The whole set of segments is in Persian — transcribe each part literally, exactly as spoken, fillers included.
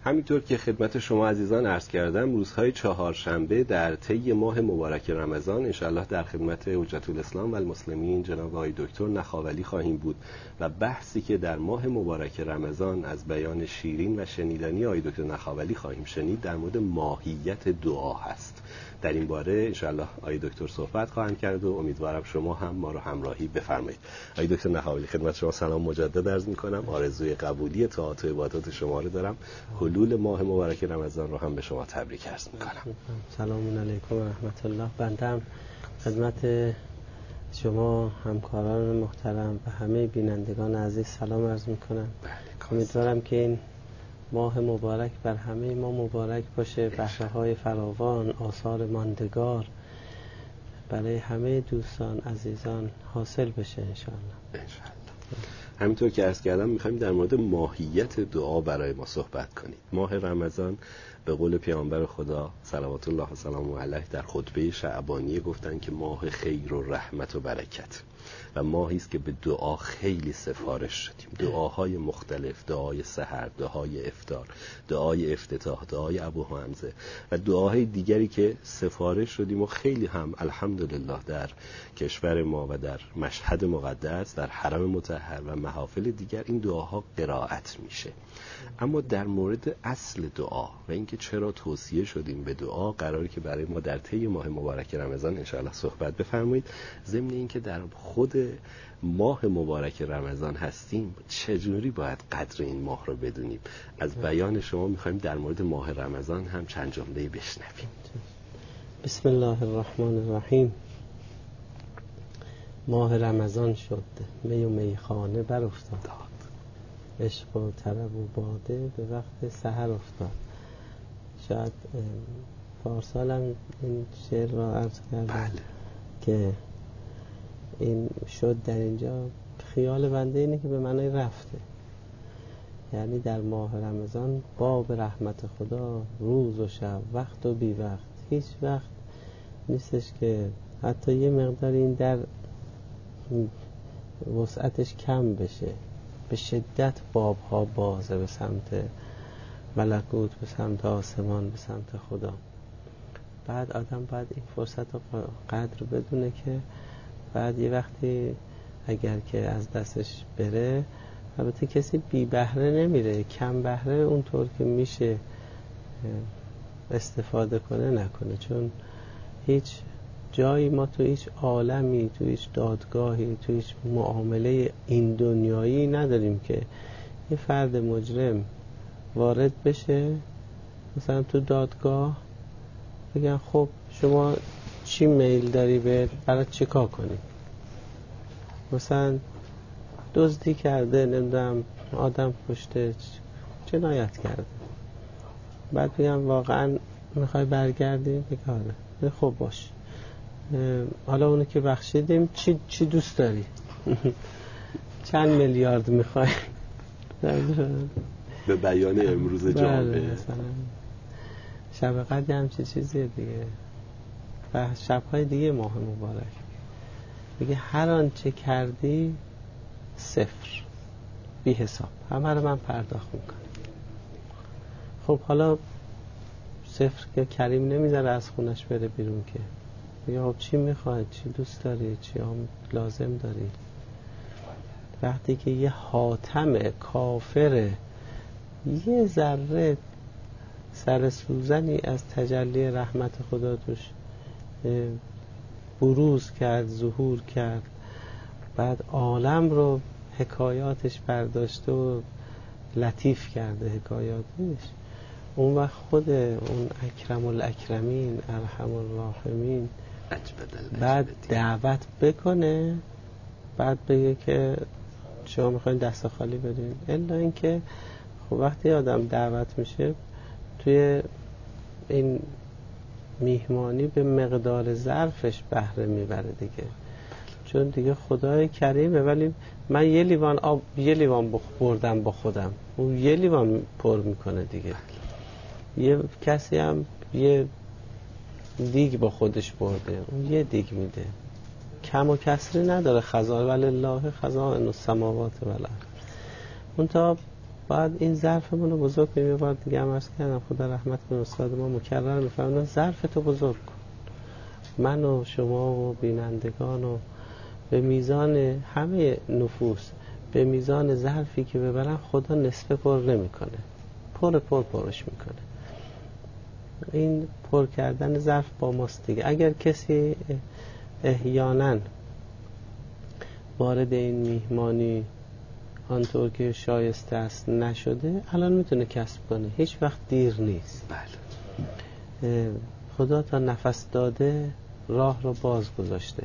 همینطور که خدمت شما عزیزان عرض کردم، روزهای چهارشنبه در طی ماه مبارک رمضان انشالله در خدمت حجت الاسلام و المسلمین جناب آقای دکتر نخاولی خواهیم بود و بحثی که در ماه مبارک رمضان از بیان شیرین و شنیدنی آقای دکتر نخاولی خواهیم شنید در مورد ماهیت دعا هست. در این باره انشالله آقای دکتر صحبت خواهند کرد و امیدوارم شما هم ما رو همراهی بفرمایید. آقای دکتر نخاولی خدمت شما سلام مجدد عرض می‌کنم. آرزوی قبولی طاعات و عبادات شما رو دارم. حلول ماه مبارک رمضان رو هم به شما تبریک عرض می‌کنم. سلام علیکم و رحمت الله. بنده هم خدمت شما همکاران محترم و همه بینندگان عزیز سلام عرض می‌کنم. امیدوارم که این ماه مبارک بر همه ما مبارک باشه، بهره‌های فراوان، آثار ماندگار برای همه دوستان عزیزان حاصل بشه انشاءالله. انشاءالله. همینطور که عرض کردم میخوایم در مورد ماهیت دعا برای ما صحبت کنیم. ماه رمضان به قول پیامبر خدا صلوات الله و سلامه علیه در خطبه شعبانیه گفتن که ماه خیر و رحمت و برکت و ماهی است که به دعا خیلی سفارش شدیم. دعاهای مختلف، دعای سحر، دعای افطار، دعای افتتاح، دعای ابو حمزه و دعاهای دیگری که سفارش شدیم و خیلی هم الحمدلله در کشور ما و در مشهد مقدس، در حرم مطهر و محافل دیگر این دعاها قرائت میشه. اما در مورد اصل دعا و اینکه چرا توصیه شدیم به دعا قراره که برای ما در طی ماه مبارک رمضان انشاءالله صحبت بفرمایید. ضمن اینکه در خود ماه مبارک رمضان هستیم چجوری باید قدر این ماه رو بدونیم؟ از بیان شما میخوایم در مورد ماه رمضان هم چند جمله بشنویم. بسم الله الرحمن الرحیم. ماه رمضان شد، می و میخانه بر افتاد، عشق و طرب و باده به وقت سحر افتاد. شاید پارسال هم این شعر را عرض کردم بله. که این شد در اینجا خیال بنده اینه که به معنای رفته، یعنی در ماه رمضان باب رحمت خدا روز و شب، وقت و بی وقت، هیچ وقت نیستش که حتی یه مقدار این در وسعتش کم بشه. به شدت باب ها بازه به سمت ملکوت، به سمت آسمان، به سمت خدا. بعد آدم باید این فرصت رو قدر بدونه که بعد یه وقتی اگر که از دستش بره، البته کسی بی بهره نمیره، کم بهره اونطور که میشه استفاده کنه نکنه، چون هیچ جایی ما تو هیچ عالمی، تو هیچ دادگاهی، تو هیچ معامله این دنیایی نداریم که یه فرد مجرم وارد بشه مثلا تو دادگاه بگن خب شما چی میل داری به برای چی کار کنی؟ مثلا دزدی کرده، نمیدونم آدم کشته، جنایت کرده، بعد بگم واقعا میخوای برگردی؟ بگه خب باش، حالا اونو که بخشیدیم چی چی دوست داری؟ چند میلیارد میخوای؟ به بیان امروز جامعه مثلا شب قدر هم چه چیزیه دیگه و شبهای دیگه ماه مبارک بگه هر آن چه کردی صفر بی حساب، همه رو من پرداخت میکنم. خب حالا صفر که کریم نمیذاره از خونش بره بیرون که بگه خب چی میخوای، چی دوست داری، چی هم لازم داری. وقتی که یه حاتم کافر یه ذره سر سوزنی از تجلی رحمت خدا توش بروز کرد، ظهور کرد، بعد عالم رو حکایاتش برداشته و لطیف کرده حکایاتش، اون وقت خود اون اکرم الاکرمین ارحم الراحمین بعد دعوت بکنه، بعد بگه که شما میخواین دست خالی بدین. الا اینکه خب وقتی آدم دعوت میشه توی این میهمانی به مقدار ظرفش بهره میبره دیگه، چون دیگه خدای کریمه. ولی من یه لیوان آب یه لیوان بردم با خودم، اون یه لیوان پر میکنه دیگه. یه کسی هم یه دیگ با خودش برده، اون یه دیگ میده، کم و کسری نداره. خزائن ولله خزائن السماوات و الارض. اون تا باید این ظرفمون رو بزرگ کنیم. یه بار دیگه هم عرض کردم خدا رحمت کنه استاد ما مکرر می‌فرمایند ظرف تو بزرگ کن. من و شما و بینندگان و به میزان همه نفوس، به میزان ظرفی که ببرن خدا نصفه پر نمی‌کنه، پر پر پرش میکنه. این پر کردن ظرف با ماست دیگه. اگر کسی احیانا وارد این میهمانی آنطور که شایسته است نشده، الان میتونه کسب کنه، هیچ وقت دیر نیست. بله. خدا تا نفس داده راه رو باز گذاشته.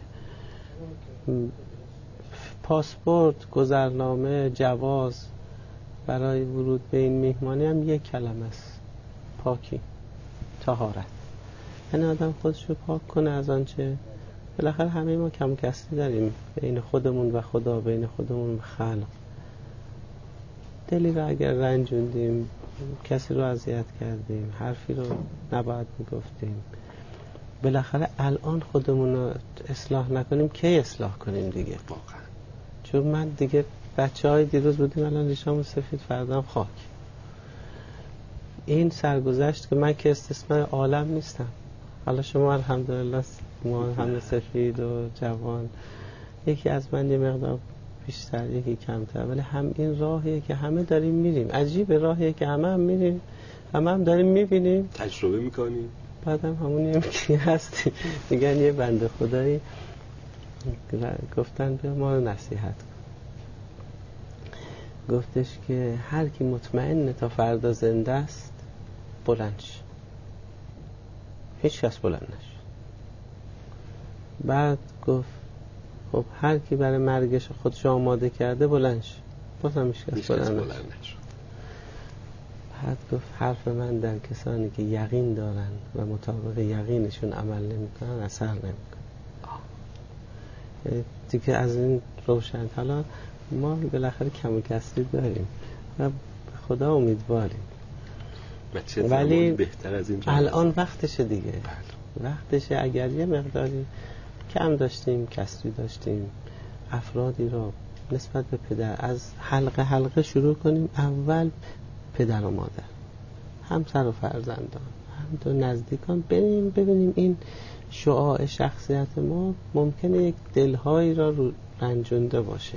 پاسپورت، گذرنامه، جواز برای ورود به این میهمانی هم یک کلمه است: پاکی، طهارت. یعنی آدم خودش رو پاک کنه از آنچه. بالاخره همه ما کم کسری داریم بین خودمون و خدا، بین خودمون و خلق. دلی رو اگر رنجوندیم، کسی رو اذیت کردیم، حرفی رو نباید میگفتیم، بالاخره الان خودمون رو اصلاح نکنیم کی اصلاح کنیم دیگه؟ واقعا. چون من دیگه بچه های دیروز بودیم الان ریشامون سفید، فردام خاک. این سرگذشت که من که استثناء عالم نیستم. حالا شما الحمدلله ما همه سفید و جوان، یکی از من یه مقدار بیشتر یکی کمتر، ولی هم این راهیه که همه داریم میریم. عجیبه، راهیه که همه هم میریم، همه هم داریم میبینیم، تجربه میکنیم، بعدم همون یکی هستی. میگن یه بنده خدایی گفتن به ما رو نصیحت کن، گفتش که هر کی مطمئنه تا فردا زنده است بلند شه. هیچ کس بلند نشد. بعد گفت خب هر کی برای مرگش خودش آماده کرده بلند شه. بازم هیچ کس بلند نشد. بعد گفت حرف من در کسانی که یقین دارن و مطابق یقینشون عمل نمیکنن اثر نمیکنه. دیگه از این روشن. حالا ما بالاخره کم و کسری داریم و خدا امیدواریم، ولی بهتر از این الان وقتشه دیگه. بله. وقتشه. اگر یه مقداری کم داشتیم، کسری داشتیم، افرادی رو نسبت به پدر از حلقه حلقه شروع کنیم. اول پدر و مادر، همسر و فرزندان، هم تو نزدیکان، بریم ببینیم این شعاع شخصیت ما ممکنه یک دلهایی را رو رنجونده باشه.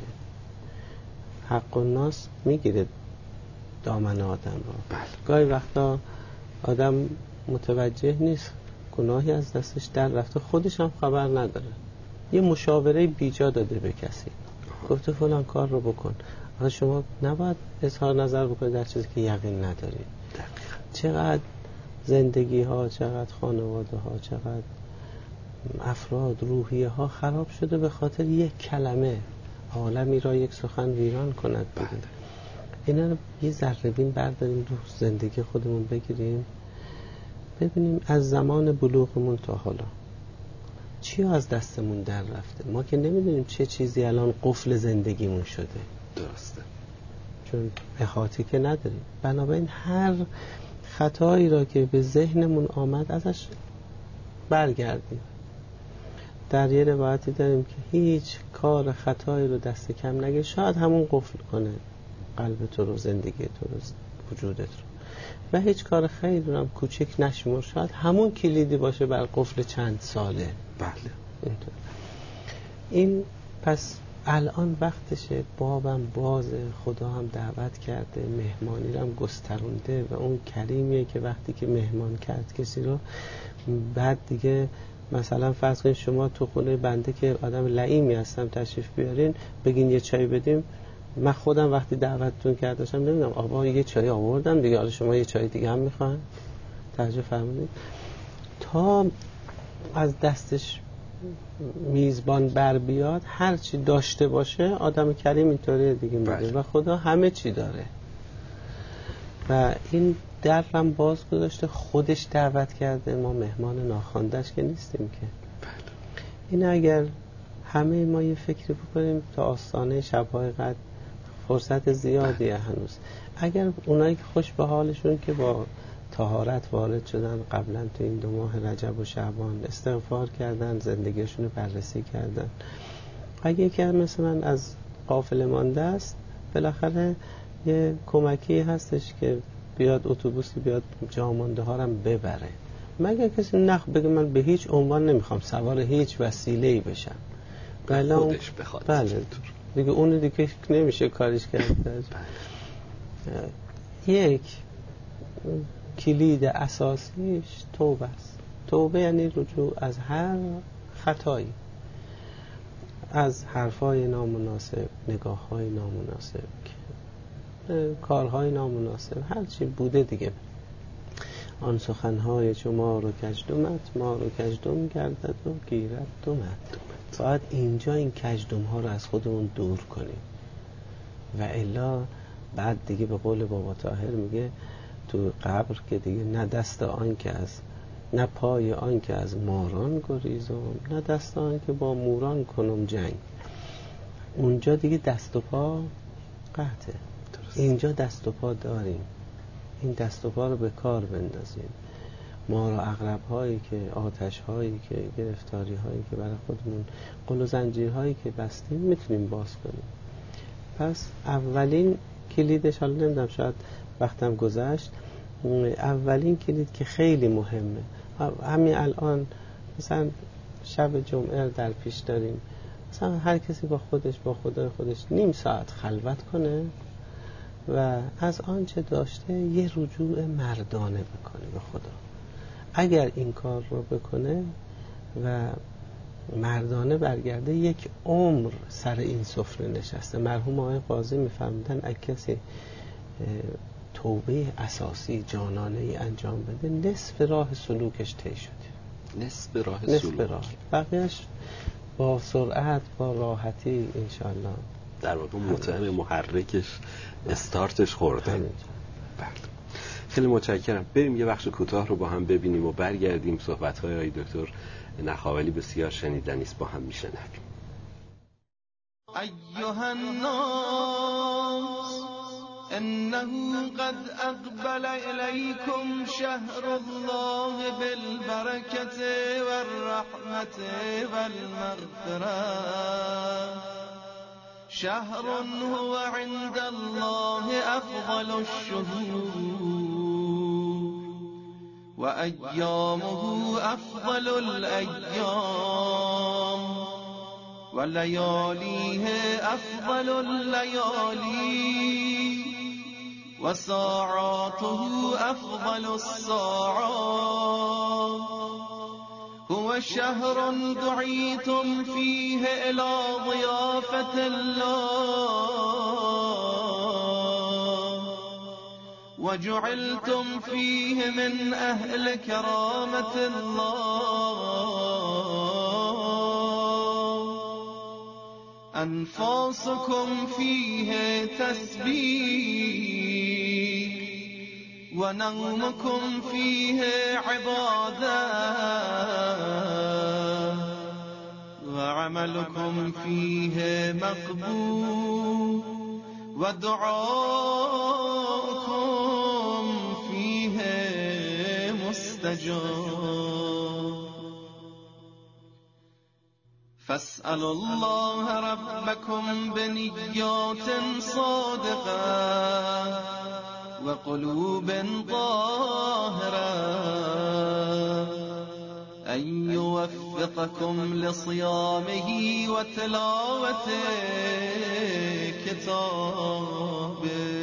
حق الناس میگیره دامن آدم را. بله. گاهی وقتا آدم متوجه نیست گناهی از دستش در رفته، خودش هم خبر نداره. یه مشاوره بیجا داده به کسی، گفته فلان کار رو بکن. آخه شما نباید اظهار نظر بکنید در چیزی که یقین ندارید. چقدر زندگی ها، چقدر خانواده ها، چقدر افراد، روحیه ها خراب شده به خاطر یک کلمه. عالمی را یک سخن ویران کند. بله. اینا رو یه ذره بین برداریم رو زندگی خودمون بگیریم، ببینیم از زمان بلوغمون تا حالا چی از دستمون در رفته. ما که نمیدونیم چه چیزی الان قفل زندگیمون شده. درسته. چون احاطه که نداریم. بنابراین هر خطایی را که به ذهنمون آمد ازش برگردیم. در یه روایتی داریم که هیچ کار خطایی رو دست کم نگیر، شاید همون قفل کنه قلب تو رو، زندگی تو رو، وجودت رو. و هیچ کار خیر رو هم کوچک نشمر، شاید همون کلیدی باشه بر قفل چند ساله. بله. اینطور. این پس الان وقتشه. بابم بازه، خدا هم دعوت کرده، مهمانی رو هم گسترونده و اون کریمیه که وقتی که مهمان کرد کسی رو، بعد دیگه مثلا فرض کنید شما تو خونه بنده که آدم لئیمی هستم تشریف بیارین، بگین یه چای بدیم. من خودم وقتی دعوتتون کرداشم نمیدونم آقا یه چای آوردم دیگه، حالا شما یه چای دیگه هم میخواین، توجه فرمودید. تا از دستش میزبان بر بیاد هر چی داشته باشه، آدم کریم اینطوریه دیگه میده و خدا همه چی داره و این درم باز گذاشته، خودش دعوت کرده، ما مهمان ناخوانده‌اش که نیستیم که. این اگر همه ما یه فکری بکنیم تا آستانه شب‌های قدر فرصت زیادیه هنوز. اگر اونایی که خوش به حالشون که با طهارت وارد شدن قبلا تو این دو ماه رجب و شعبان استغفار کردن، زندگیشون رو بررسی کردن، اگه یکی مثل من از قافله مانده است، بالاخره یه کمکی هستش که بیاد اتوبوسی بیاد جامانده ها رو ببره، مگر کسی نخ بگه من به هیچ عنوان نمیخوام سوار هیچ وسیله‌ای بشم، بله خودش بخواد، بله دیگه اون دیگه نمیشه کارش کرد. یک کلید اساسیش توبه است. توبه یعنی رجوع از هر خطایی، از حرفای نامناسب، نگاه‌های نامناسب، کارهای نامناسب، هر چی بوده دیگه. آن سخنهای چو مار و کژدمت، مار و کژدم گردد و گیرد دمت. باید اینجا این کژدم ها رو از خودمون دور کنیم و الا بعد دیگه به قول بابا طاهر میگه تو قبر که دیگه نه دست آن که از نه پای آن که از ماران گریزم، نه دست آن که با موران کنم جنگ. اونجا دیگه دست و پا قطعه، اینجا دست و پا داریم، این دست و پا رو به کار بندازیم. مار و عقرب هایی که آتش هایی که گرفتاری هایی که برای خودمون، قل و زنجیر هایی که بستیم میتونیم باز کنیم. پس اولین کلیدش، حالا نمیدونم شاید وقتم گذشت، اولین کلید که خیلی مهمه، همین الان مثلا شب جمعه در پیش داریم، مثلا هر کسی با خودش با خدای خودش نیم ساعت خلوت کنه و از آنچه داشته یه رجوع مردانه بکنه به خدا. اگر این کار رو بکنه و مردانه برگرده، یک عمر سر این سفره نشسته. مرحوم آقای قاضی میفهمیدن اگه کسی توبه اساسی جانانه ای انجام بده، نصف راه سلوکش طی شده. نصف راه نصف سلوک، راه بقیهش با سرعت با راحتی انشالله. در واقع متهم محرکش استارتش خورده. بله. خیلی متشکرم. بریم یه بخش کوتاه رو با هم ببینیم و برگردیم. صحبت‌های آقای دکتر نخاولی بسیار شنیدنی است، با هم میشنویم. ایها الناس انه قد اقبل الیکم شهر الله بالبرکة والرحمة والمغفرة، شهر هو عند الله افضل الشهور و ایامه افضل الايام و لیالیه افضل اللیالی و ساعاته افضل الساعات. هو شهر دعیتم فیه الى ضیافة الله و جعلتم فیه من اهل کرامة الله. انفاسكم فيه تسبيح و نومكم فيه عبادة و عملكم فيه مقبول و دعاءكم فيه مستجاب. فاسألوا الله ربكم بنيات صادقة وقلوب طاهرة أن يوفقكم لصيامه وتلاوة كتابه.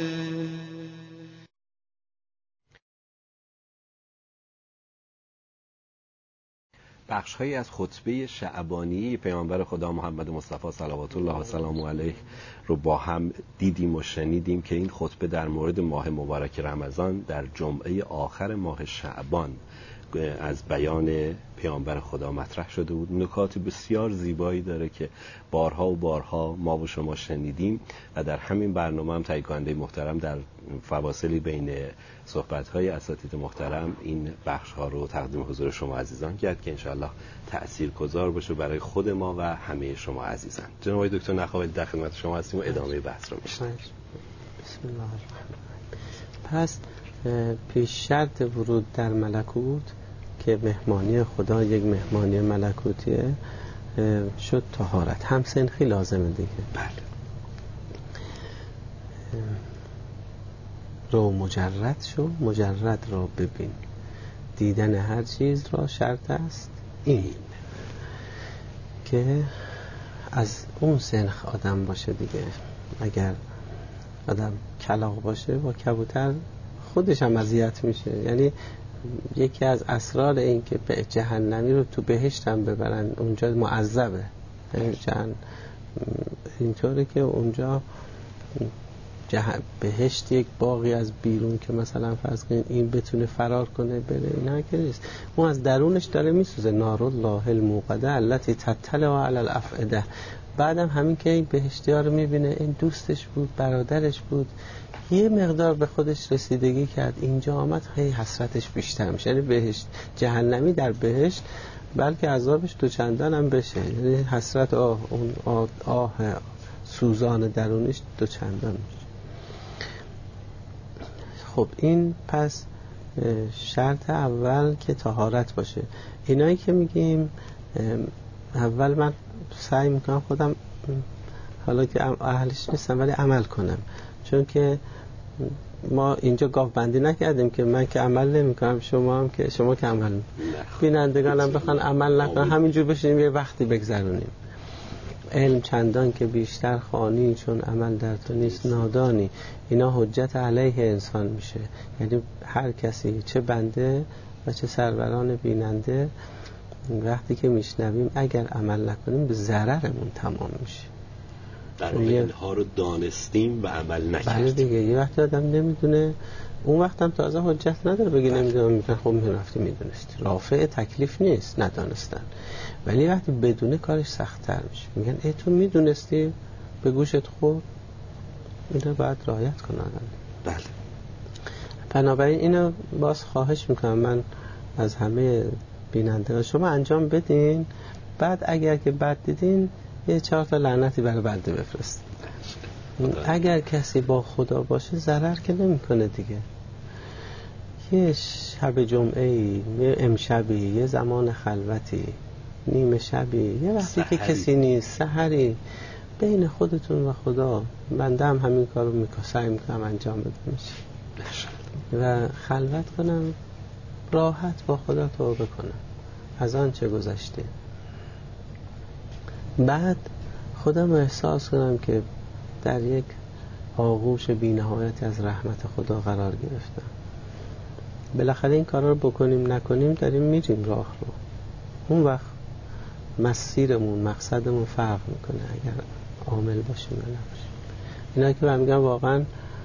بخش‌هایی از خطبه شعبانی پیامبر خدا محمد مصطفی صلوات الله و سلام علیه رو با هم دیدیم و شنیدیم که این خطبه در مورد ماه مبارک رمضان در جمعه آخر ماه شعبان از بیان پیامبر خدا مطرح شده بود. نکات بسیار زیبایی داره که بارها و بارها ما و شما شنیدیم و در همین برنامه هم تهیه کننده محترم در فواصلی بین صحبت‌های اساتید محترم این بخش‌ها رو تقدیم حضور شما عزیزان کرد که انشاءالله تأثیرگذار باشه برای خود ما و همه شما عزیزان. جناب آقای دکتر نخاولی در خدمت شما هستیم و ادامه بحث رو می‌شنویم. بسم الله الرحمن الرحیم. پس پیش شرط ورود در ملکوت که مهمانی خدا یک مهمانی ملکوتیه شد طهارت. هم سنخی لازمه دیگه. بله. رو مجرد شو، مجرد را ببین، دیدن هر چیز را شرط است این. که از اون سنخ آدم باشه دیگه. اگر آدم کلاغ باشه با کبوتر خودش هم اذیت میشه. یعنی یکی از اسرار این که به جهنمی رو تو بهشت هم ببرن، اونجا معذبه. یعنی جهن... اینطوره که اونجا جهن... بهشت یک باقی از بیرون که مثلا فرض کنید این بتونه فرار کنه بره، اینا که نیست. اون از درونش داره میسوزه. نار الله الموقده التي تطلع علی الافئده. بعدم همین که این بهشتی ها رو میبینه، این دوستش بود، برادرش بود، یه مقدار به خودش رسیدگی کرد، اینجا آمد، هی حسرتش بیشتر میشه. یعنی بهشت جهنمی در بهشت بلکه عذابش دو چندان هم بشه. یعنی حسرت آه اون آه, آه سوزان درونش دو چندان میشه. خب این پس شرط اول که طهارت باشه. اینایی که میگیم اول من سعی میکنم خودم حالا که اهلش نیستم ولی عمل کنم، چون که ما اینجا گاف بندی نکردیم که من که عمل نمی کنم شما هم که شما که عمل بینندگانم بخوان عمل نکنن، همینجور بشینیم یه وقتی بگذرونیم. علم چندان که بیشتر خوانی چون عمل در تو نیست نادانی. اینا حجت علیه انسان میشه. یعنی هر کسی، چه بنده و چه سروران بیننده، وقتی که میشنویم اگر عمل نکنیم به ضررمون تمام میشه. در واقع اینها رو دانستیم و عمل نکردیم. بله دیگه. یه وقتی آدم نمیدونه، اون وقت هم تازه حجت نداره بگی نمیدونم. میگن خب میرفتی میدونستی. رافع تکلیف نیست ندانستن، ولی وقتی بدونه کارش سخت‌تر میشه. میگن ای تو میدونستی به گوشت خورد. اینو باید رعایت کنه آدم. بله. بنابراین اینو باز خواهش میکنم من از همه بیننده شما انجام بدین. بعد اگر که بد دیدین یه چهار تا لعنتی برای بنده بفرستین. اگر کسی با خدا باشه ضرر که نمیکنه دیگه. یه شب جمعه، یه امشبی، یه زمان خلوتی، نیمه شبی، یه وقتی که کسی نیست، سحری، بین خودتون و خدا. بنده هم همین کارو میکنم، سعی میکنم انجام بدم و خلوت کنم، راحت با خدا توبه کنم از آن چه گذشته. بعد خودم احساس کنم که در یک آغوش بی‌نهایت از رحمت خدا قرار گرفتم. بالاخره این کارا رو بکنیم نکنیم داریم میریم راه رو. اون وقت مسیرمون، مقصدمون فرق میکنه اگر عامل باشیم یا نباشیم. اینا که من میگم واقعا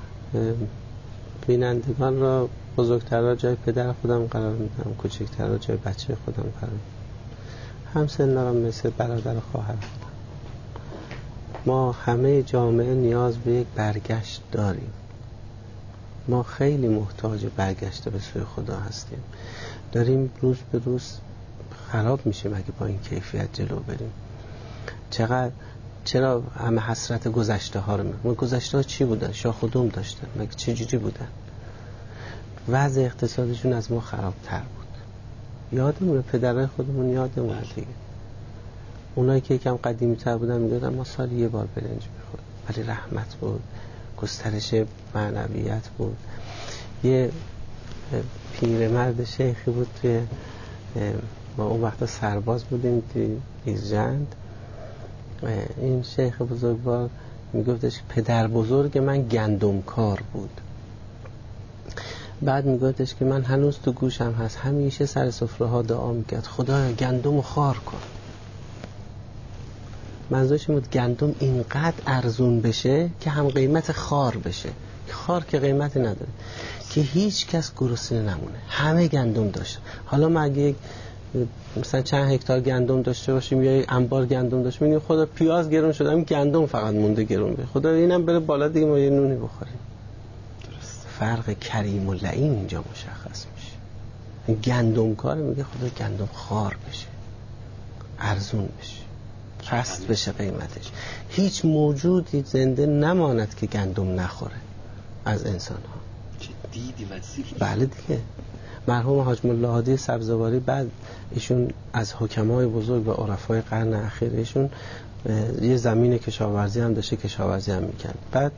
بینندگان را بزرگترها جای پدر خودم قرار میدم، کوچکترها جای بچه خودم قرار میدم، هم سن‌ها مثل برادر و خواهر خودم. ما همه جامعه نیاز به یک برگشت داریم. ما خیلی محتاج برگشت به سوی خدا هستیم. داریم روز به روز خراب میشیم اگه با این کیفیت جلو بریم. چقدر چرا همه حسرت گذشته ها رو میگم؟ گذشته ها چی بودن؟ شاخ و دم داشتن، مگه چه جوری بودن؟ وضع اقتصادشون از ما خرابتر بود. یادمونه پدرای خودمون، یادمونه دیگه. اونایی که یکم قدیمی تر بودن میگفتن ما سال یه بار برنج میخوریم، ولی رحمت بود، گسترش معنویت بود. یه پیرمرد شیخی بود توی ما اون وقتا سرباز بودیم توی ایزجند. این شیخ بزرگوار میگفتش پدر بزرگ من گندمکار بود. بعد میگفتش که من هنوز تو گوشم هست همیشه سر سفره ها دعا میکرد خدایا گندم خار کن. منظورش این بود گندم اینقدر ارزون بشه که هم قیمت خار بشه. خار که قیمتی نداره، که هیچ کس گرسنه نمونه، همه گندم داشت. حالا ما اگه مثلا چند هکتار گندم داشته باشیم یا یک انبار گندم داشته باشیم، خدا پیاز گرون شده، همین گندم فقط مونده گرون بشه، خدا اینم بره بالا دیگه ما یه نونی بخوریم. درست. فرق کریم و لعین اینجا مشخص میشه. گندم کار میگه خدا گندم خار بشه، ارزون بشه، رست بشه قیمتش. هیچ موجودی زنده نماند که گندم نخوره از انسان ها. دیدی وسیع. بله دیگه. مرحوم حاج ملا هادی سبزواری بعد ایشون از حکمای بزرگ و عرفای قرن اخیر، ایشون یه زمین کشاورزی هم داشته، کشاورزی هم میکرد. بعد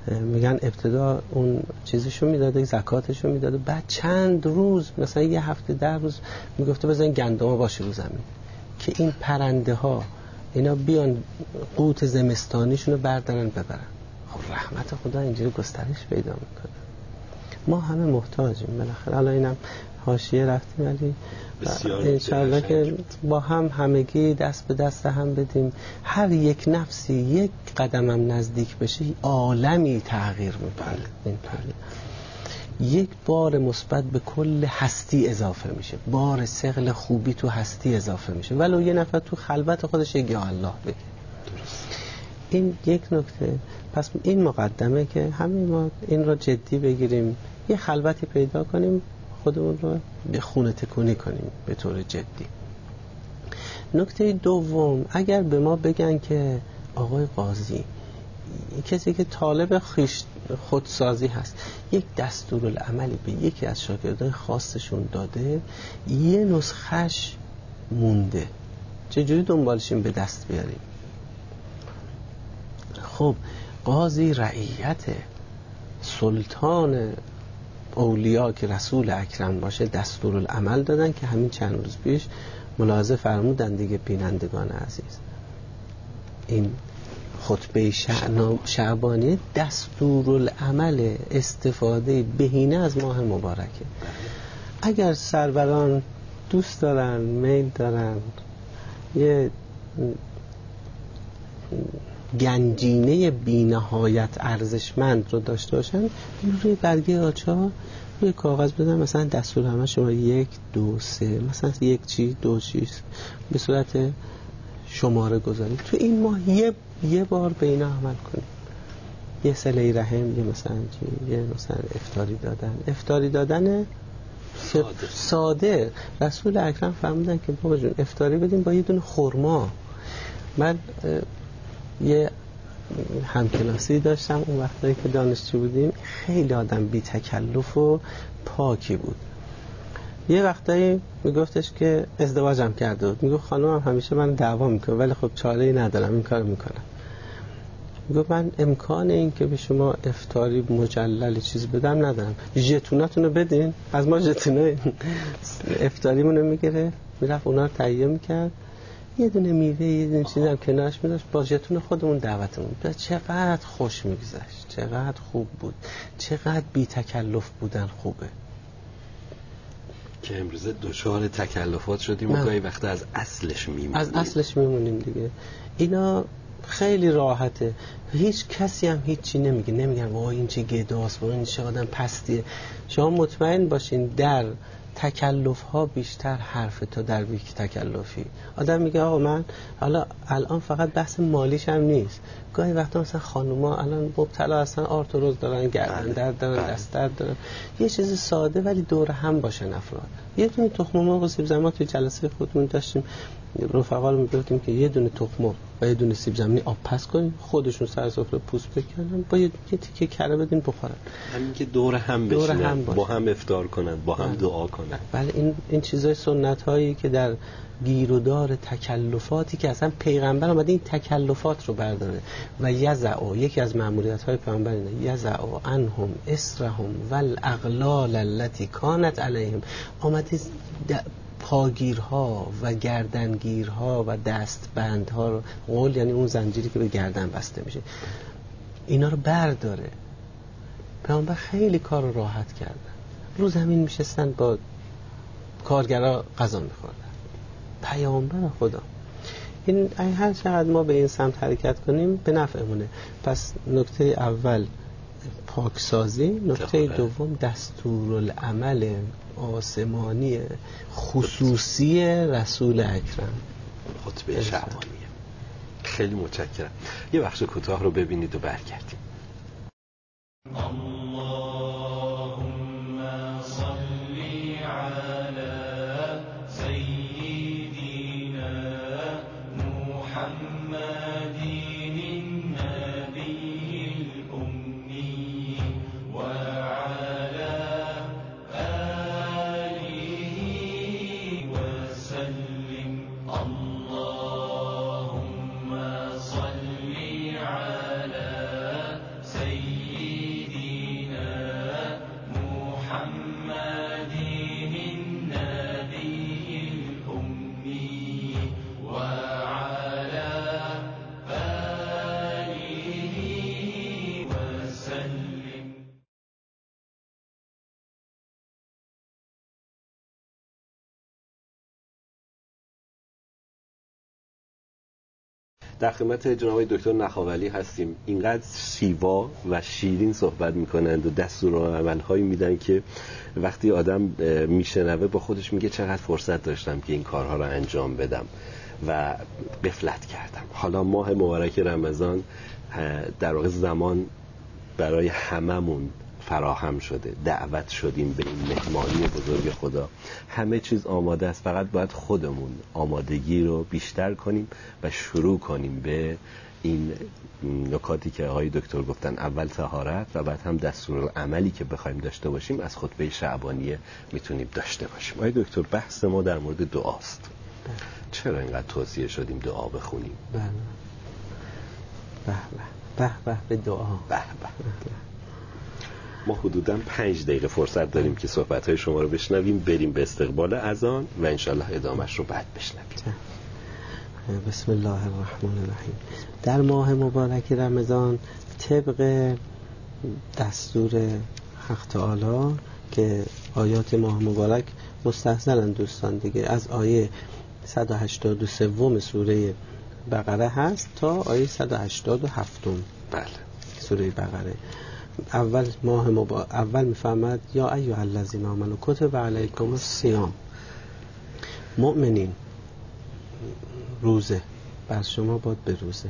میگن ابتدا اون چیزشو میداده، زکاتشو میداده، بعد چند روز مثلا یه هفته ده روز میگفته بزنین گندم باشه رو زمین که این پرنده ها اینا بیان قوت زمستانیشونو بردارن ببرن. خب رحمت خدا اینجوری گسترش پیدا میکنه. ما همه محتاجیم بالاخره. حالا اینم حاشیه رفتیم ولی انشاءالله که با هم همگی دست به دست هم بدیم، هر یک نفسی یک قدمم نزدیک بشه عالمی تغییر میکنه. یک بار مثبت به کل هستی اضافه میشه، بار ثقل خوبی تو هستی اضافه میشه، ولو یه نفر تو خلوت خودش یا الله بگه. این یک نکته. پس این مقدمه که همه ما این رو جدی بگیریم، یه خلوتی پیدا کنیم، خودمون رو به خونه تکونی کنیم به طور جدی. نکته دوم، اگر به ما بگن که آقای قاضی کسی که طالب خیش خودسازی هست یک دستورالعملی به یکی از شاگردان خاصشون داده، یه نسخش مونده، چجوری دنبالشیم به دست بیاریم؟ خب قاضی رعیت سلطان اولیا که رسول اکرم باشه دستورالعمل دادن که همین چند روز پیش ملاحظه فرمودن دیگه بینندگان عزیز. این خطبه شعبانی دستورالعمل استفاده بهینه از ماه مبارکه. اگر سروران دوست دارن، میل دارن یه گنجینه بی نهایت ارزشمند رو داشته باشن، روی برگه آچار روی کاغذ بدن مثلا دستورالعمل شما یک دو سه، مثلا یک چی دو چیز به صورت شماره گذارید. تو این ماه یه یه بار به اینا عمل کنید. یه صله رحم، یه مثلا چی، یه مثلا افطاری دادن. افطاری دادن ساده. ساده. رسول اکرم فرمودن که بابا جون افطاری بدیم با یه دونه خرما. من یه همکلاسی داشتم اون وقتایی که دانشجو بودیم، خیلی آدم بی تکلف و پاکی بود. یه وقتایی میگفتش که ازدواجم کرده بود، میگفت خانومم همیشه من دعوا میکنه ولی خب چاره‌ای ندارم این کارو میکنم. میگفت من امکان این که به شما افطاری مجلل چیز بدم ندارم، ژتوناتونو بدین. از ما ژتونای افطاریمونو میگیره، میرفت اونا رو تهیه میکرد، یه دونه میوه یه دونه چیزم کنارش میذاشت، با ژتون خودمون دعوتمون. چقدر خوش میگذشت، چقدر خوب بود، چقدر بی تکلف بودن خوبه. که امروزه دچار تکلفات شدیم و گاهی وقتا از اصلش میمونیم. از اصلش میمونیم دیگه. اینا خیلی راحته، هیچ کسی هم هیچی نمیگه، نمیگن وای این چه گداست، وای این چه آدم پستیه. شما مطمئن باشین در تکلف ها بیشتر حرف تا در بیک تکلفی. آدم میگه آقا من حالا الان فقط بحث مالیش هم نیست، گاهی وقتا مثلا خانوما الان مبتلا هستن آرتروز دارن، گردن درد دارن، دست درد دارن، یه چیز ساده ولی دور هم باشن افراد. یه دونه تخم مرغ و سیب زمینی توی جلسه خودمون داشتیم، رفقا رو میگفتیم که یه دونه تخم مرغ و یه دونه سیب زمینی آب پس کنین، خودشون سر سفره پوست بکنن، با یه تیکه کره بدین بخورن. همین که دور هم بشینن، با هم افطار کنن، با هم دعا کنن. بله این این چیزای سنت هایی که در گیر و دار تکلفاتی که اصلا پیغمبر اومده این تکلفات رو برداره و یزعو، یکی از مأموریت های پیغمبر اینه یزعو عنهم اسرهم والاغلال التي كانت علیهم. اومده پاگیرها و گردنگیرها و دستبندها رو، قول یعنی اون زنجیری که به گردن بسته میشه، اینا رو برداره. پیامبر خیلی کار رو راحت کردن، رو زمین میشستن با کارگرها غذا میخوردن. پیامبر خدا. این هر چقدر ما به این سمت حرکت کنیم به نفعمونه. پس نکته اول پاکسازی، نکته دوم دستورالعمل آسمانی خصوصی رسول اکرم، خطبه شعبانیه. خیلی متشکرم. یه بخش کوتاه رو ببینید و برگردیم. اللهم صل على سيدنا در خدمت جناب آقای دکتر نخاولی هستیم. اینقدر شیوا و شیرین صحبت میکنند و دستورالعمل‌هایی میدن که وقتی آدم میشنوه با خودش میگه چقدر فرصت داشتم که این کارها رو انجام بدم و غفلت کردم. حالا ماه مبارک رمضان در واقع زمان برای هممون فراهم شده، دعوت شدیم به این مهمانی بزرگ خدا. همه چیز آماده است، فقط باید خودمون آمادگی رو بیشتر کنیم و شروع کنیم به این نکاتی که آقای دکتر گفتن. اول طهارت و بعد هم دستورالعملی که بخوایم داشته باشیم از خطبه شعبانیه میتونیم داشته باشیم. آقای دکتر بحث ما در مورد دعاست. چرا اینقدر توصیه شدیم دعا بخونیم؟ بله به به به به دعا به به. ما حدوداً پنج دقیقه فرصت داریم که صحبت‌های شما رو بشنویم، بریم به استقبال اذان و انشالله ادامهش رو بعد بشنویم. بسم الله الرحمن الرحیم. در ماه مبارک رمضان طبق دستور حق تعالی که آیات ماه مبارک مستحضرن دوستان دیگه، از آیه صد و هشتاد و سه سوره بقره هست تا آیه صد و هشتاد و هفت بله سوره بقره. اول ماه مبا... اول میفهمد یا ایها الذین آمنوا کتب علیکم الصیام، مؤمنین روزه بر شما باد به روزه،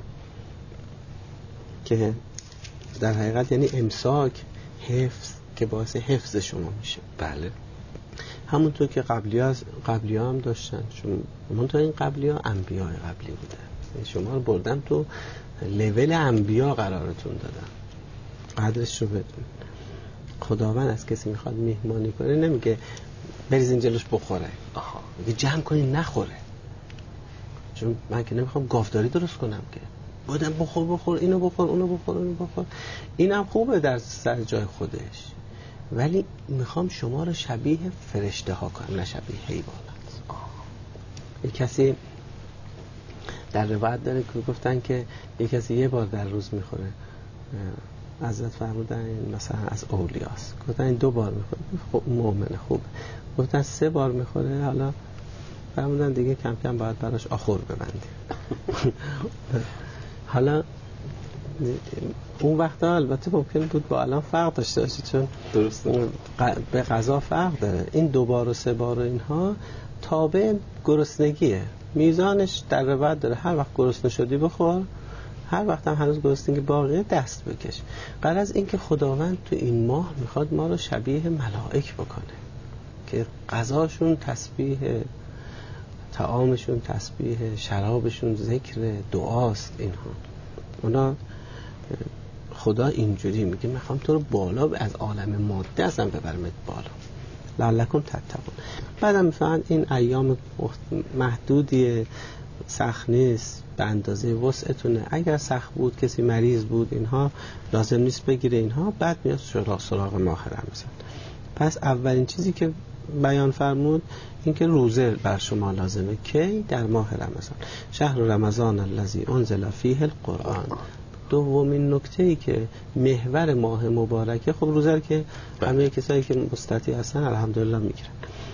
که در حقیقت یعنی امساک، حفظ، که باعث حفظ شما میشه. بله همونطور که قبلی ها قبلی ها هم داشتن، چون همونطور این قبلی ها انبیاء قبلی بودن، شما رو بردن تو لول انبیاء قرارتون دادن. قدرش رو بدون. خداوند از کسی میخواد میهمانی کنه نمیگه بریزین جلوش بخوره، آها میگه جمع کنین نخوره. چون من که نمیخوام گاوداری درست کنم که بودم بخور بخور اینو بخور اونو بخور اونو بخور. اینم خوبه در سر جای خودش، ولی میخوام شما رو شبیه فرشته ها کنم نه شبیه حیوانات. یک کسی در روایت داره که گفتن که یک کسی یه بار در روز میخوره، حضرت فرمودن مثلا از اولیاست، گفتن این دو بار میخوره خب مؤمنه خوبه، گفتن سه بار میخوره، حالا فرمودن دیگه کم کم باید براش آخور ببندیم. حالا اون وقتا البته ممکن بود با الان فرق داشته باشه، چون درسته به قضا فرق داره. این دو بار و سه بار و اینها تابع گرسنگیه، میزانش در روایت داره هر وقت گرسنه شدی بخور، هر وقت هم هنوز گرسنگی باقیه دست بکش. غرض این که خداوند تو این ماه میخواد ما رو شبیه ملائک بکنه که غذاشون تسبیح، طعامشون تسبیح، شرابشون ذکر، دعاست. اینها اونا خدا اینجوری میگه میخوام تو رو بالا از عالم ماده ازم ببرمت بالا لعلکم تتقون. بعدم میفهمن این ایام محدودیه، سخت نیست، به اندازه وسعتونه. اگر سخت بود، کسی مریض بود، اینها لازم نیست بگیره اینها، بعد میاد سراغ ماه رمضان. پس اولین چیزی که بیان فرمود این که روزه بر شما لازمه. کی؟ در ماه رمضان. شهر رمضان الذی انزل فیه القرآن. دومین نکته ای که محور ماه مبارکه، خب روزه که همه کسایی که مستطیع هستن الحمدلله میگیرن.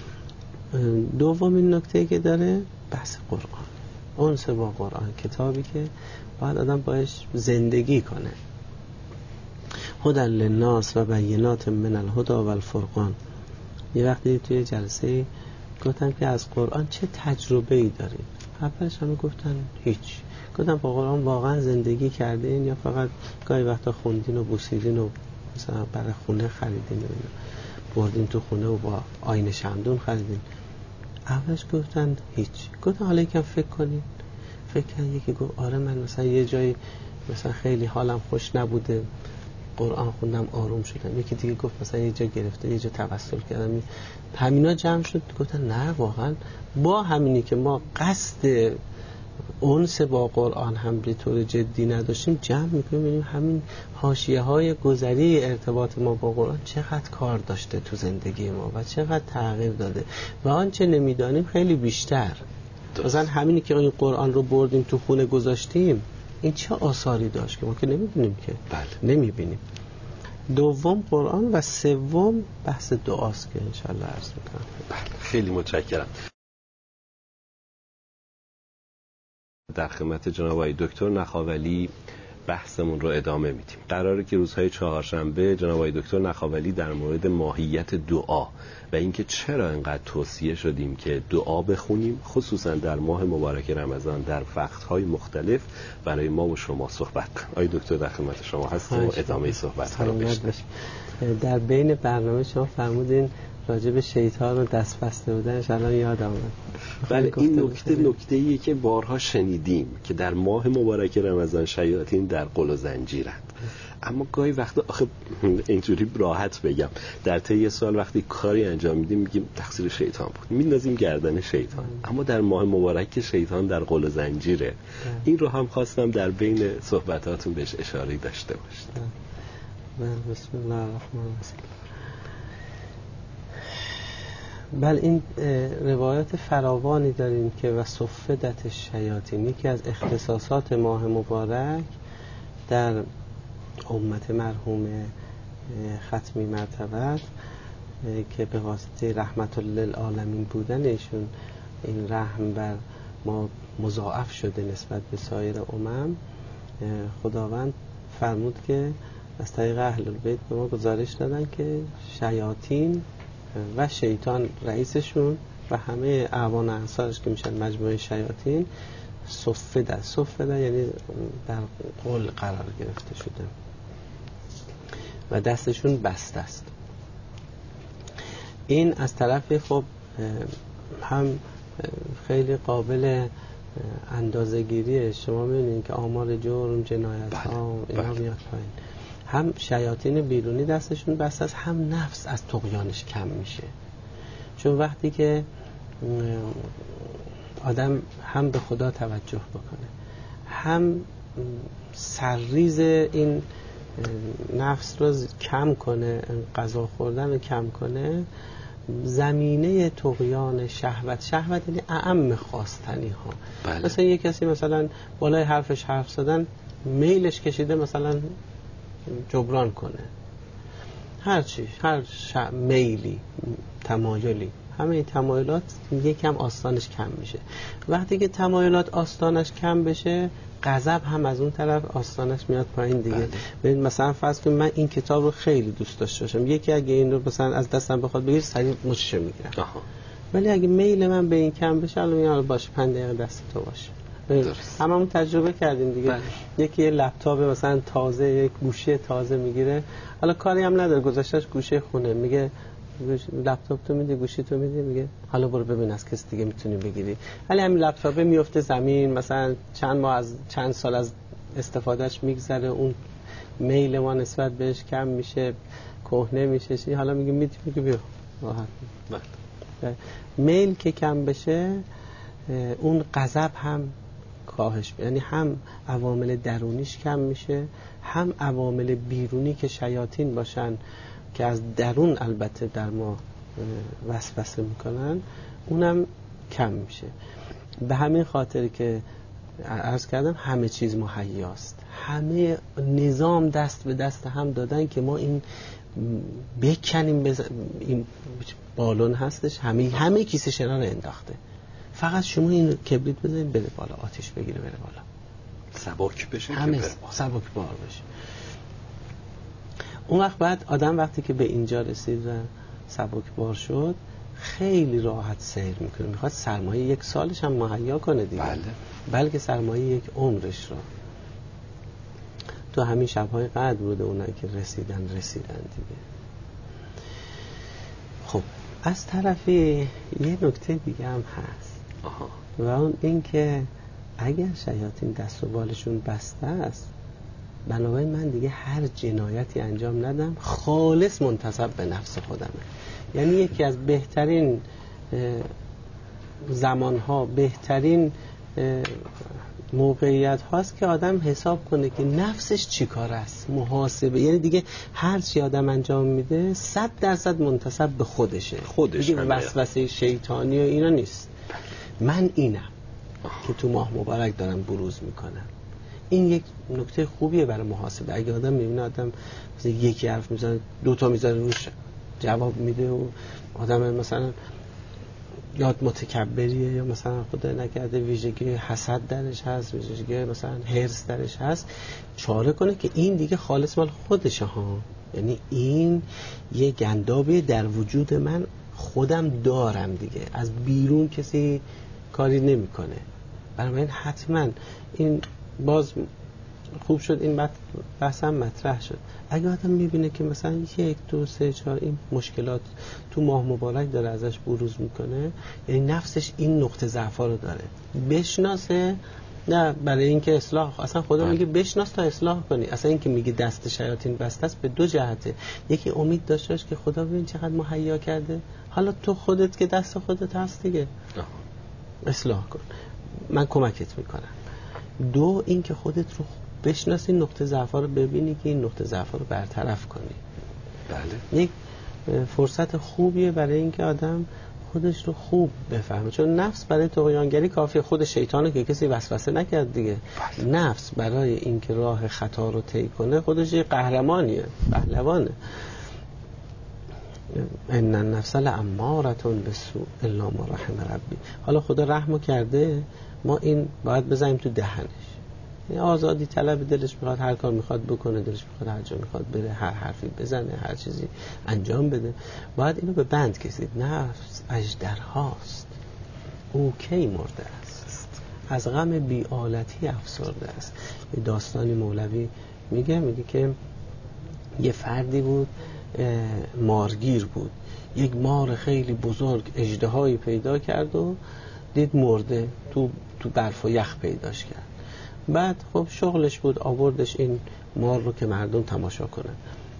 دومین نکته ای که داره بحث قرآن، انس با قرآن، کتابی که باید آدم باش زندگی کنه. هدی للناس و بینات من الهدی و الفرقان. یه وقتی توی جلسه گفتم که از قرآن چه تجربه ای دارید؟ اولش همه گفتن هیچ. گفتم با قرآن واقعا زندگی کردین یا فقط گاهی وقتا خوندین و بوسیدین و مثلا برای خونه خریدین و بردین تو خونه و با آینه شمدون خریدین؟ اولش گفتن هیچ. گفتم حالا یکم فکر کنین. فکر کنین. یکی گفت آره من مثلا یه جایی مثلا خیلی حالم خوش نبوده، قرآن خوندم آروم شدم. یکی دیگه گفت مثلا یه جا گرفته، یه جا توسل کردم. همینا جمع شد گفتن نه واقعا با همینی که ما قصد انس با قرآن هم به طور جدی نداشتیم، جمع میکنیم ببینیم همین حاشیه های گذری ارتباط ما با قرآن چقدر کار داشته تو زندگی ما و چقدر تغییر داده و آنچه نمیدانیم خیلی بیشتر. مثلا همینی که این قرآن رو بردیم تو خونه گذاشتیم، این چه آثاری داشت که ما که نمیدونیم که بله. نمیبینیم. دوم قرآن و سوم بحث دعاست که انشالله عرض میکنم. بله خیلی متشکرم. در خدمت جناب آقای دکتر نخاولی بحثمون رو ادامه میدیم. قراره که روزهای چهارشنبه جناب آقای دکتر نخاولی در مورد ماهیت دعا و اینکه چرا اینقدر توصیه شدیم که دعا بخونیم، خصوصا در ماه مبارک رمضان در وقت‌های مختلف، برای ما و شما صحبت کنیم. آقای دکتر در خدمت شما هستیم و ادامه صحبت رو بشنویم. در بین برنامه شما فرمودین راجع به شیطان رو دست بسته بودنش الان یادم اومد. بله، این نکته نکته‌ایه که بارها شنیدیم که در ماه مبارک رمضان شیاطین در قل و زنجیرند. اما گاهی وقتا آخه اینجوری راحت بگم در طی سال وقتی کاری انجام میدیم میگیم تقصیر شیطان بود، میندازیم گردن شیطان. اما در ماه مبارک شیطان در قل و زنجیره. این رو هم خواستم در بین صحبتاتون بهش اشاره داشته باشید. بسم الله الرحمن الرحیم. بله، این روایات فراوانی داریم که و صفدت شیاطینی که از اختصاصات ماه مبارک در امت مرحوم ختمی مرتبت که به واسطه رحمت للعالمین بودن ایشون این رحم بر ما مضاعف شده نسبت به سایر امم. خداوند فرمود که از طریق اهل البیت به ما گزارش دادن که شیاطین و شیطان رئیسشون و همه اعوان انصارش که میشن مجموعه شیاطین صفده صفده یعنی در قل قرار گرفته شده و دستشون بسته است. این از طرفی خب هم خیلی قابل اندازه‌گیریه. شما می‌بینید که آمار جرم، جنایت ها اینا میاد پایین. هم شیاطین بیرونی دستشون بسته است، هم نفس از طغیانش کم میشه. چون وقتی که آدم هم به خدا توجه بکنه، هم سرریز این نفس رو کم کنه، غذا خوردن رو کم کنه، زمینه طغیان شهوت شهوت یعنی اعم خواستنی ها. بله. مثلا یک کسی مثلا بالای حرفش حرف زدن میلش کشیده مثلا جبران کنه، هر چی، هر ش... میلی، تمایلی، همه این تمایلات یکم آستانش کم میشه. وقتی که تمایلات آستانش کم بشه، غضب هم از اون طرف آستانش میاد پایین دیگه. ببین مثلا فرض کن من این کتاب رو خیلی دوست داشته باشم، یکی اگه این رو مثلا از دستم بخواد بگیر سریع مچش میگیرم. ولی اگه میل من به این کم بشه، الان میگم باشه پنج دقیقه دست تو باشه. هممون تجربه کردیم دیگه. بله. یکی یه لپتاپ مثلا تازه، یک گوشه تازه میگیره، حالا کاری هم نداره، گذاشتش گوشه خونه، میگه لپتاپ تو میدی، گوشی تو میدی، میگه حالا برو ببین از کس دیگه میتونی بگیری. ولی همین لپتاپ میفته زمین، مثلا چند ماه از چند سال از استفادهش میگذره، اون میل ما نسبت بهش کم میشه، کهنه میشه، حالا میگه میدی، میگه بیا راحت. بله. میل که کم بشه، اون غضب هم کاهش، یعنی هم عوامل درونیش کم میشه، هم عوامل بیرونی که شیاطین باشن که از درون البته در ما وسوسه میکنن، اونم کم میشه. به همین خاطر که عرض کردم همه چیز مهیاست، همه نظام دست به دست هم دادن که ما این بکنیم بز... این بالون هستش، همه همه کیسه شنا رو انداخته، فقط شما این کبریت بزنید بره بالا، آتش بگیره بره بالا، سبک بشه، همه سبک بار بشه. اون وقت بعد آدم وقتی که به اینجا رسید و سبک بار شد، خیلی راحت سیر میکنه، میخواد سرمایه یک سالش هم مهیا کنه دیگه. بله. بلکه سرمایه یک عمرش رو. تو همین شبهای قدر بوده اونایی که رسیدن رسیدن دیگه. خب از طرفی یه نکته دیگه هم هست. آها. و اون این که اگر شیاطین دست و بالشون بسته است، بنابراین من دیگه هر جنایتی انجام ندم، خالص منتسب به نفس خودمه. یعنی یکی از بهترین زمانها، بهترین موقعیت هاست که آدم حساب کنه که نفسش چی کار است، محاسبه. یعنی دیگه هر چی آدم انجام میده صد درصد منتسب به خودشه، خودش دیگه وسوسه شیطانی و اینا نیست. من اینم که تو ماه مبارک دارم بروز میکنم. این یک نکته خوبیه برای محاسبه. اگه آدم میبینه آدم مثلا یکی حرف میزنه، دو تا میذاره روش جواب میده و آدم مثلا یا متکبریه یا مثلا خدا نکرده ویژگی حسد درش هست، ویژگی مثلا حرص درش هست، چاره کنه که این دیگه خالص مال خودشه ها، یعنی این یه گندابی در وجود من خودم دارم دیگه، از بیرون کسی کاری نمیکنه. برای من حتما این باز خوب شد این بحثم مطرح شد. اگه آدم میبینه که مثلا یک دو سه چهار این مشکلات تو ماه مبارک داره ازش بروز میکنه، یعنی نفسش این نقطه ضعفا رو داره، بشناسه. نه برای اینکه اصلاح، اصلا خدا میگه بشناس تا اصلاح کنی. اصلا اینکه میگه دست شیاطین بسته است به دو جهته. یکی امید داشته باش که خدا ببین چقدر مهیا کرده، حالا تو خودت که دست خودت هست دیگه اصلاح کن، من کمکت میکنم. دو اینکه خودت رو بشناسی، نقطه ضعفا رو ببینی که این نقطه ضعفا رو برطرف کنی. بله. یک فرصت خوبیه برای اینکه آدم خودش رو خوب بفهمه، چون نفس برای طغیانگری کافیه. خود شیطانه که کسی وسوسه نکرد دیگه. بله. نفس برای اینکه راه خطا رو طی کنه خودش یه قهرمانیه، پهلوانه. ان النفس لاماره بالسوء الا ما رحم ربی. حالا خدا رحمو کرده، ما این باید بزنیم تو دهنش. این آزادی طلب، دلش میخواد هر کار میخواد بکنه، دلش میخواد هر جا میخواد بره، هر حرفی بزنه، هر چیزی انجام بده. باید اینو به بند کشید. نفس اژدرهاست، او کی مرده است، از غم بی‌آلتی افسرده است. یه داستانی مولوی میگه میگه که یه فردی بود مارگیر بود، یک مار خیلی بزرگ اژدهایی پیدا کرد و دید مرده، تو تو برف و یخ پیداش کرد. بعد خب شغلش بود آوردش این مار رو که مردم تماشا کنن.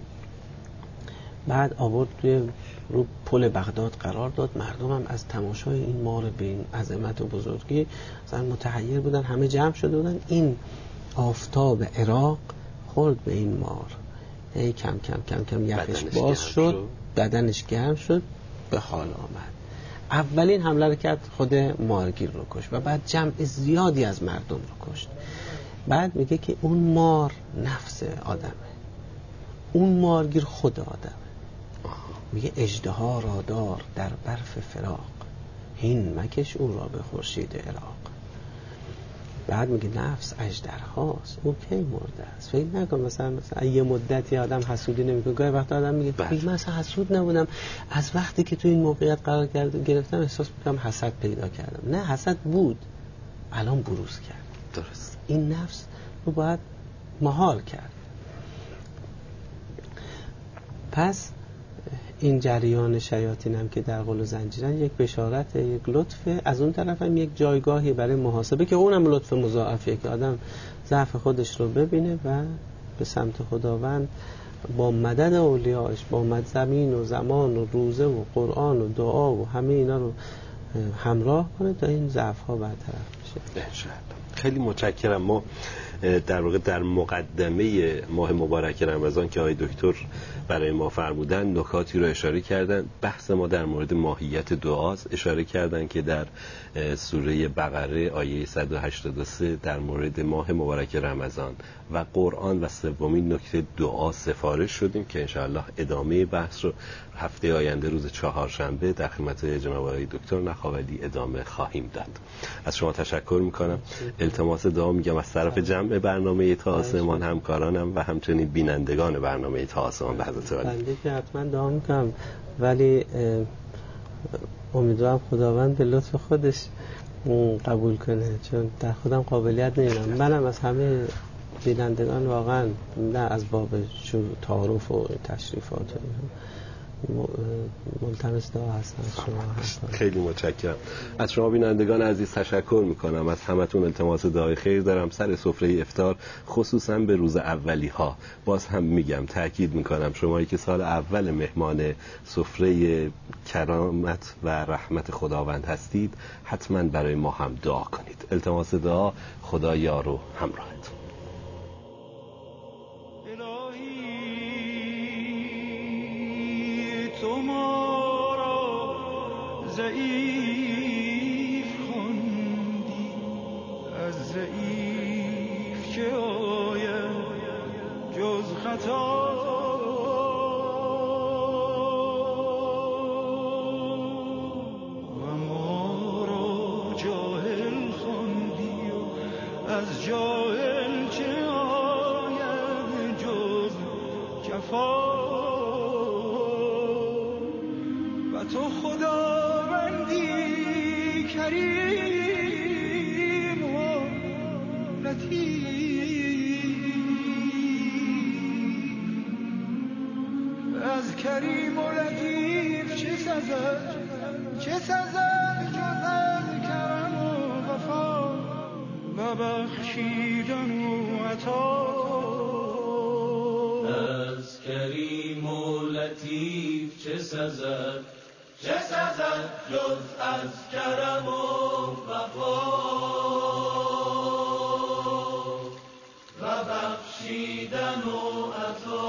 بعد آورد توی رو پل بغداد قرار داد، مردم هم از تماشای این مار به این عظمت و بزرگی مثلا متحیر بودن، همه جمع شده بودن. این آفتاب عراق خورد به این مار، ای کم کم کم کم یخش باز شد، بدنش گرم شد، به حال آمد. اولین حمله رو کرد خود مارگیر رو کشت و بعد جمع زیادی از مردم رو کشت. بعد میگه که اون مار نفس آدمه، اون مارگیر خود آدمه. میگه اژدها را دار در برف فراق، هین مکش او را به خورشید عراق. بعد میگه نفس اژدرهاست، او کی مرده است. فکر نکن مثلا مثلا یه مدتی آدم حسودی نمیکنه. گاهی وقتا آدم میگه من اصلا حسود نبودم، از وقتی که تو این موقعیت قرار کرد گرفتم احساس میکنم حسد پیدا کردم. نه، حسد بود، الان بروز کرد. درست. این نفس رو باید مهار کرد. پس این جریان شیاطین هم که در قل و زنجیرن یک بشارت، یک لطفه. از اون طرف هم یک جایگاهی برای محاسبه که اونم لطف مضاعفیه که آدم ضعف خودش رو ببینه و به سمت خداوند با مدد اولیاش، با مد زمین و زمان و روزه و قرآن و دعا و همه اینا رو همراه کنه تا این ضعف ها برطرف بشه. خیلی متشکرم. ما در واقع در مقدمه ماه مبارک رمضان که آقای دکتر برای ما فرمودن نکاتی رو اشاره کردن. بحث ما در مورد ماهیت دعاست. اشاره کردن که در سوره بقره آیه صد و هشتاد و سه در مورد ماه مبارک رمضان و قرآن و سومین نکته دعا سفارش شدیم که انشاءالله ادامه بحث رو هفته آینده روز چهارشنبه در خدمت جناب آقای دکتر نخاولی ادامه خواهیم داد. از شما تشکر میکنم. التماس دعا میگم از طرف جمع برنامه تا آسمان، همکارانم و همچنین بینندگان برنامه تا آسمان به حضرت عالی. بنده که حتما دعا میکنم، ولی امیدوارم خداوند به لطف خودش قبول کنه، چون در خودم قابلیت نمیدونم. منم از همه بینندگان واقعا نه از باب شروع تعارف و تشریفات ملتمس دعا هستم. شما خیلی متشکرم. از شما بینندگان عزیز تشکر میکنم. از همتون التماس دعای خیر دارم سر سفره افطار، خصوصا به روز اولی ها. باز هم میگم، تاکید میکنم شمایی که سال اول مهمان سفره کرامت و رحمت خداوند هستید حتما برای ما هم دعا کنید. التماس دعا. خدا یار و همراهت. تو ما را ضعیف خواندی، از ضعیف چه آید جز خطا. و جاهل چه آید جز جفا و تو خداوندی کریم و لطیف از کریم و لطیف چه سزد چه سزد جز از کرم و وفا و بخشیدن و عطا از کریم و لطیف چه سزد چه سزد جز از کرم و وفا و بخشیدن و عطا